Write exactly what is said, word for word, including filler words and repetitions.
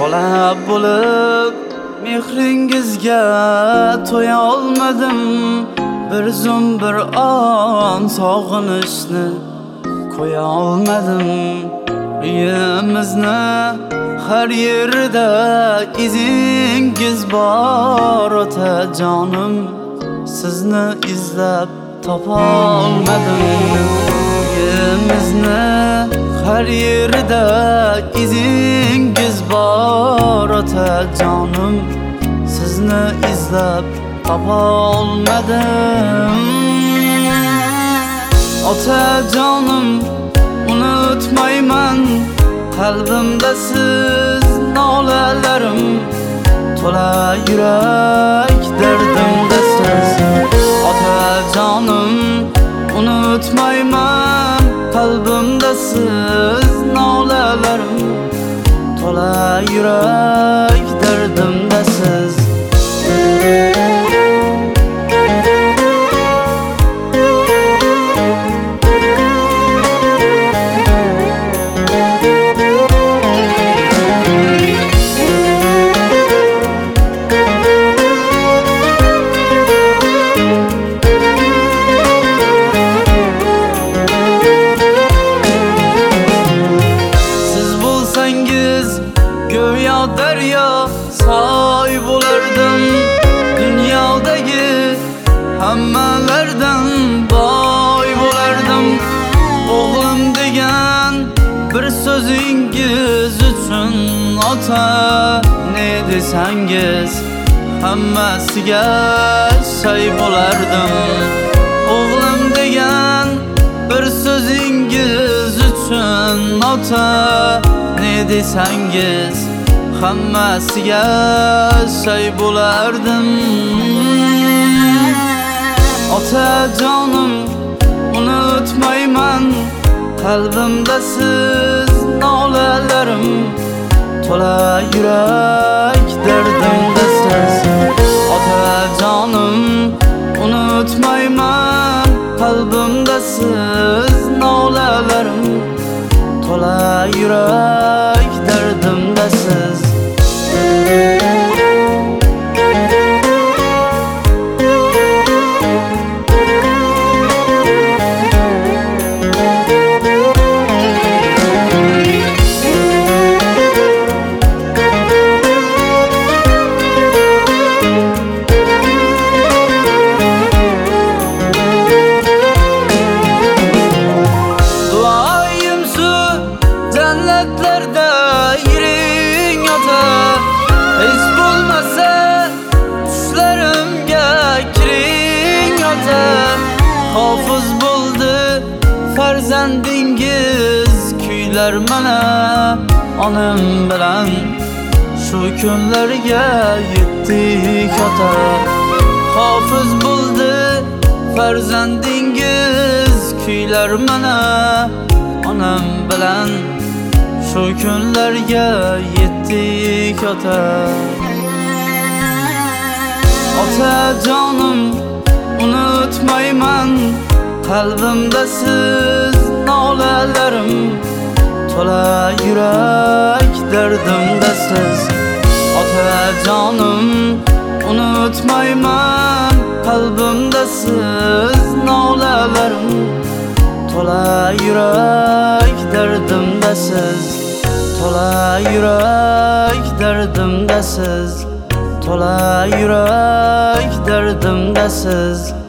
Tola bo'lib mehringizga to'ya olmadim. Bir zum bir an sog'inishni qo'ya olmadim. Uyimizni har yerida izingiz bor otajonim. Sizni izlab topa olmadim. Uyimizni har yerida izingiz bor otajonim. Sizni izlab topa olmadim. Otajonim, unutmayman, qalbimda siz nolalarim. To'la yurak dardimda siz. Otajonim, unutmayman, qalbimda siz nolalarim. To'la yurak dardimda siz. Go'yo daryo soy bo'lardim. Dunyodagi hammalardan boy bo'lardim. O'g'lim degan bir so'zingiz uchun ota ne desangiz hammasiga shay bo'lardim. O'g'lim degan bir so'zingiz uchun ota ne desangiz hammasiga shay bo'lardim. Otajonim, unutmayman, qalbimda siz nolalarim. To'la yurak dardimda siz. Otajonim, unutmayman, qalbimda siz nolalarim. To'la yurak dardimda siz. Jannatlarda yiring ota, hech bo'lmasa tushlarimga kiring ota. Hofiz bo'ldi farzandingiz, kuylar mana onam bilan shu kunlarga yetdik ota. Hofiz bo'ldi farzandingiz, kuylar mana onam bilan shu kunlarga yetdik ota. Otajonim, unutmayman, qalbimda siz nolalarim. To'la yurak dardimda siz. Otajonim, unutmayman, qalbimda siz nolalarim. To'la yurak dardimda siz. To'la yurak dardimda siz. To'la yurak dardimda siz.